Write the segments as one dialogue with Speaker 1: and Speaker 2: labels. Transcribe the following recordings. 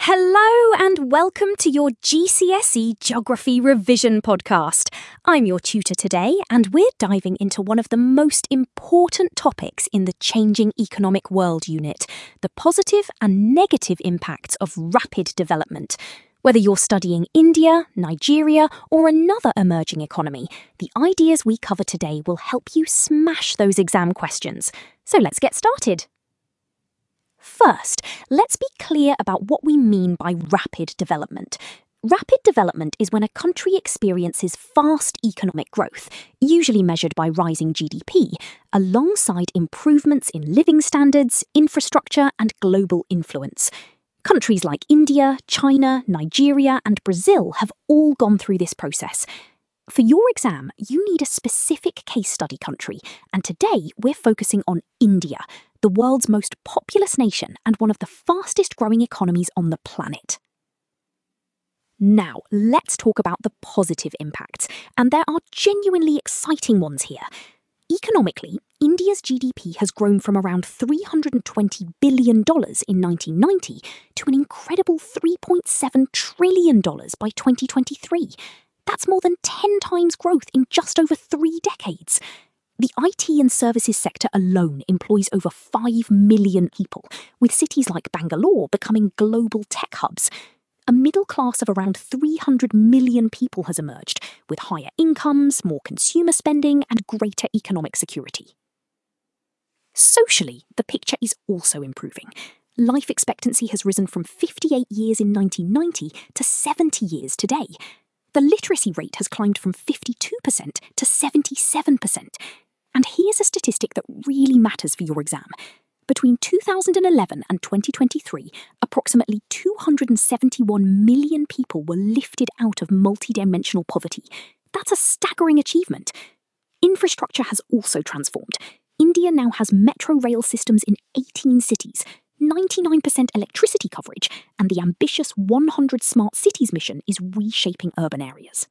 Speaker 1: Hello and welcome to your GCSE Geography Revision podcast. I'm your tutor today and we're diving into one of the most important topics in the Changing Economic World unit, the positive and negative impacts of rapid development. Whether you're studying India, Nigeria or another emerging economy, the ideas we cover today will help you smash those exam questions. So let's get started. First, let's be clear about what we mean by rapid development. Rapid development is when a country experiences fast economic growth, usually measured by rising GDP, alongside improvements in living standards, infrastructure, and global influence. Countries like India, China, Nigeria, and Brazil have all gone through this process. For your exam, you need a specific case study country, and today we're focusing on India, the world's most populous nation and one of the fastest growing economies on the planet. Now, let's talk about the positive impacts, and there are genuinely exciting ones here. Economically, India's GDP has grown from around $320 billion in 1990 to an incredible $3.7 trillion by 2023. That's more than 10 times growth in just over 3 decades. The IT and services sector alone employs over 5 million people, with cities like Bangalore becoming global tech hubs. A middle class of around 300 million people has emerged, with higher incomes, more consumer spending, and greater economic security. Socially, the picture is also improving. Life expectancy has risen from 58 years in 1990 to 70 years today. The literacy rate has climbed from 52% to 77%. And here's a statistic that really matters for your exam. Between 2011 and 2023, approximately 271 million people were lifted out of multidimensional poverty. That's a staggering achievement. Infrastructure has also transformed. India now has metro rail systems in 18 cities, 99% electricity coverage, and the ambitious 100 Smart Cities mission is reshaping urban areas.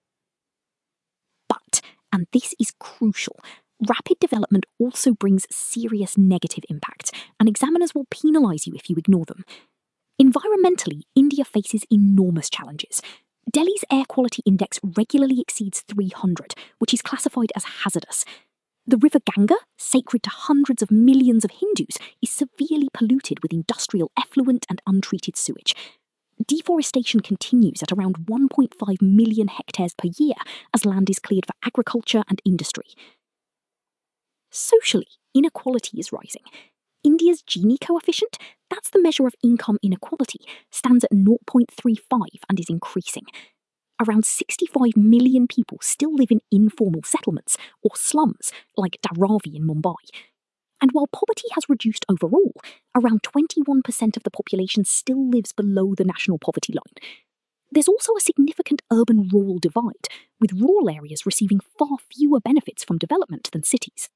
Speaker 1: But, and this is crucial, rapid development also brings serious negative impacts, and examiners will penalise you if you ignore them. Environmentally, India faces enormous challenges. Delhi's air quality index regularly exceeds 300, which is classified as hazardous. The river Ganga, sacred to hundreds of millions of Hindus, is severely polluted with industrial effluent and untreated sewage. Deforestation continues at around 1.5 million hectares per year as land is cleared for agriculture and industry. Socially, inequality is rising. India's Gini coefficient, that's the measure of income inequality, stands at 0.35 and is increasing. Around 65 million people still live in informal settlements or slums like Dharavi in Mumbai. And while poverty has reduced overall, around 21% of the population still lives below the national poverty line. There's also a significant urban-rural divide, with rural areas receiving far fewer benefits from development than cities.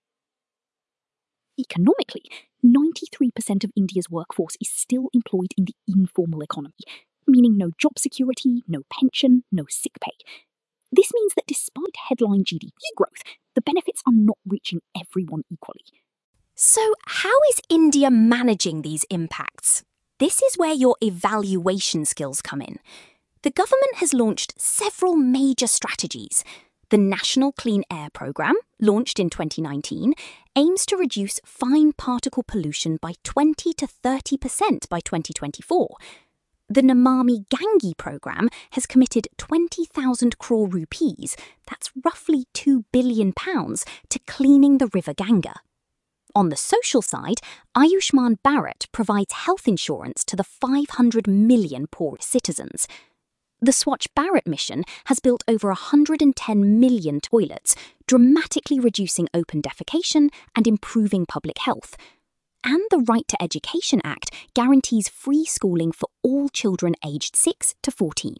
Speaker 1: Economically, 93% of India's workforce is still employed in the informal economy, meaning no job security, no pension, no sick pay. This means that despite headline GDP growth, the benefits are not reaching everyone equally.
Speaker 2: So, how is India managing these impacts? This is where your evaluation skills come in. The government has launched several major strategies. The National Clean Air Programme, launched in 2019, aims to reduce fine particle pollution by 20 to 30% by 2024. The Namami Gange programme has committed 20,000 crore rupees, that's roughly £2 billion, to cleaning the river Ganga. On the social side, Ayushman Bharat provides health insurance to the 500 million poor citizens. The Swachh Bharat mission has built over 110 million toilets, dramatically reducing open defecation and improving public health. And the Right to Education Act guarantees free schooling for all children aged 6 to 14.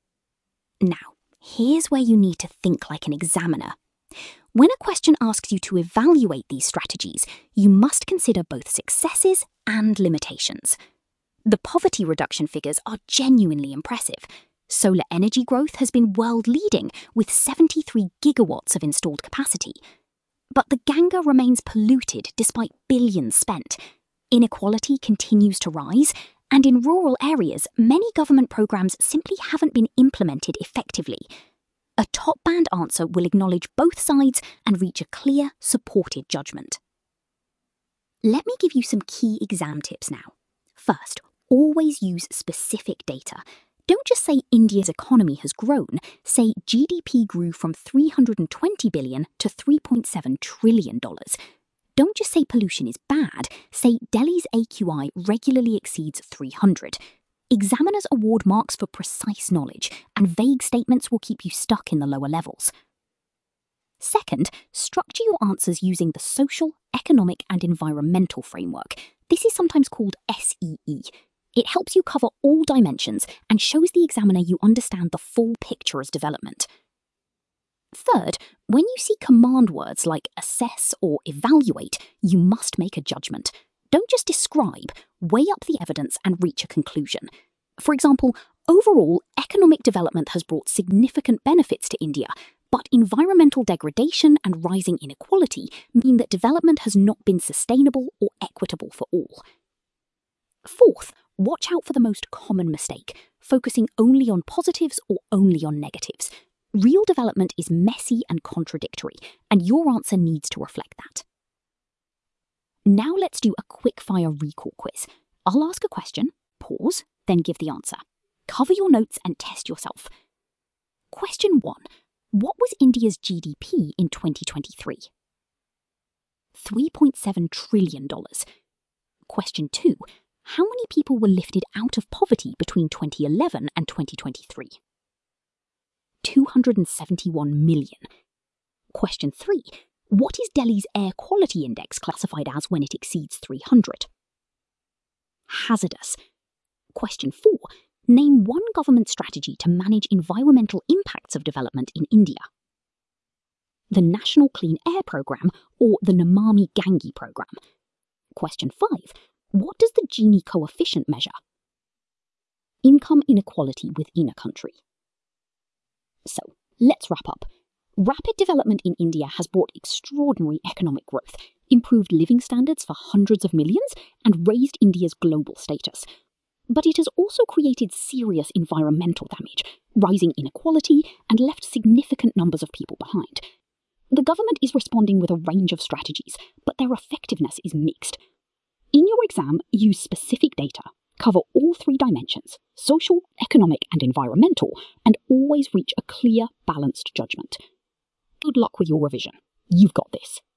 Speaker 2: Now, here's where you need to think like an examiner. When a question asks you to evaluate these strategies, you must consider both successes and limitations. The poverty reduction figures are genuinely impressive. Solar energy growth has been world-leading, with 73 gigawatts of installed capacity. But the Ganga remains polluted despite billions spent. Inequality continues to rise, And in rural areas, many government programs simply haven't been implemented effectively. A top-band answer will acknowledge both sides and reach a clear, supported judgment. Let me give you some key exam tips now. First, always use specific data. Don't just say India's economy has grown, say GDP grew from $320 billion to $3.7 trillion. Don't just say pollution is bad, say Delhi's AQI regularly exceeds 300. Examiners award marks for precise knowledge, and vague statements will keep you stuck in the lower levels. Second, structure your answers using the social, economic, and environmental framework. This is sometimes called SEE. It helps you cover all dimensions and shows the examiner you understand the full picture as development. Third, when you see command words like assess or evaluate, you must make a judgment. Don't just describe, weigh up the evidence and reach a conclusion. For example, overall, economic development has brought significant benefits to India, but environmental degradation and rising inequality mean that development has not been sustainable or equitable for all. Fourth, watch out for the most common mistake, focusing only on positives or only on negatives. Real development is messy and contradictory, and your answer needs to reflect that. Now let's do a quick-fire recall quiz. I'll ask a question, pause, then give the answer. Cover your notes and test yourself. Question 1. What was India's GDP in 2023? $3.7 trillion. Question 2. How many people were lifted out of poverty between 2011 and 2023? 271 million. Question 3. What is Delhi's air quality index classified as when it exceeds 300? Hazardous. Question 4. Name one government strategy to manage environmental impacts of development in India. The National Clean Air Programme or the Namami Gange Programme. Question 5. What does the Gini coefficient measure? Income inequality within a country. So, let's wrap up. Rapid development in India has brought extraordinary economic growth, improved living standards for hundreds of millions, and raised India's global status. But it has also created serious environmental damage, rising inequality, and left significant numbers of people behind. The government is responding with a range of strategies, but their effectiveness is mixed. In your exam, use specific data, cover all 3 dimensions, social, economic, and environmental, and always reach a clear, balanced judgment. Good luck with your revision. You've got this.